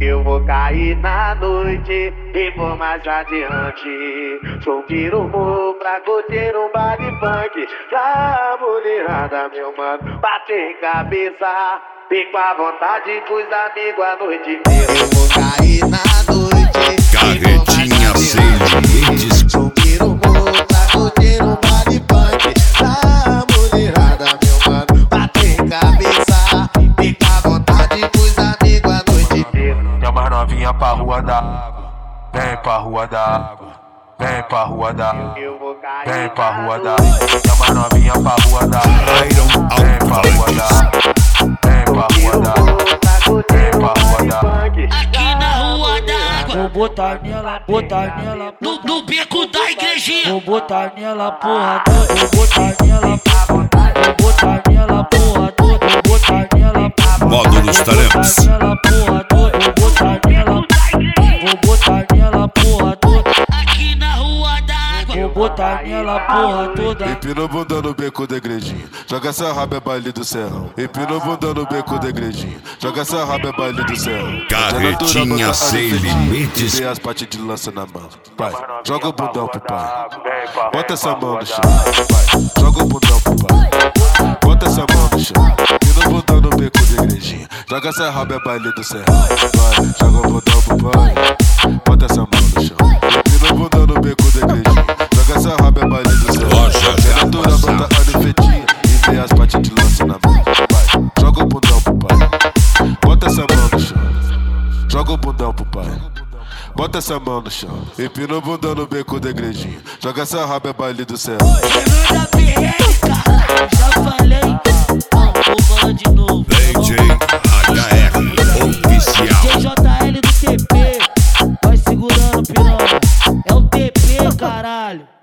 Eu vou cair na noite e vou mais adiante. Subir o morro pra curtir um baile funk. Pra mulherada, meu mano, bater cabeça. Fico à vontade com os amigos a noite inteira. Eu vou cair na noite. Carretinha sem limites. Subir o morro pra curtir um baile funk. Pra mulherada, meu mano, bater cabeça. Fico à vontade com os amigos a noite inteira. Chama as novinha pra rua da água. Vem pra rua da água. Vem pra rua da água. Vem pra rua da água. Chama as novinha pra rua da água. Vem pra rua da água. Vem pra rua da água. Vem pra rua da água. Aqui na rua da água. Vou botar nela, No beco da igrejinha. vou botar nela, porra toda. Vou botar nela, porra toda. Vou botar nela, Módulos Talentos. nela, porra toda. Vou botar nela, porra toda. Aqui na rua da água. Vou botar nela, porra toda. Empina o bunda no beco da igrejinha, joga essa raba é baile do serrão. Empina o bunda no beco da igrejinha, joga essa raba é baile do serrão. Carretinha sem limites. Vê as partes de lança na mão. Pai, joga o bundão pro pai. Bota essa mão no chão. Pai, joga o bundão pro pai. Bota essa mão no chão. Empina o bundão no beco da igrejinha, joga essa raba é baile do serrão. Vai, joga o bundão pro pai. Bota essa mão no chão. Empina o bundão no beco da igrejinha, joga essa raba é baile do serrão. Natura bota a nefetinha e vê as partes de lança na mão. Vai, joga o bundão pro pai. Bota essa mão no chão. Joga o bundão pro pai. Bota essa mão no chão. Empina o bundão no beco da igrejinha, joga essa raba é baile do céu. Fernanda PR, cara, já falei. Vou falar de novo. DJ HR Oficial. JL do TP, vai segurando piranha. É o TP, caralho.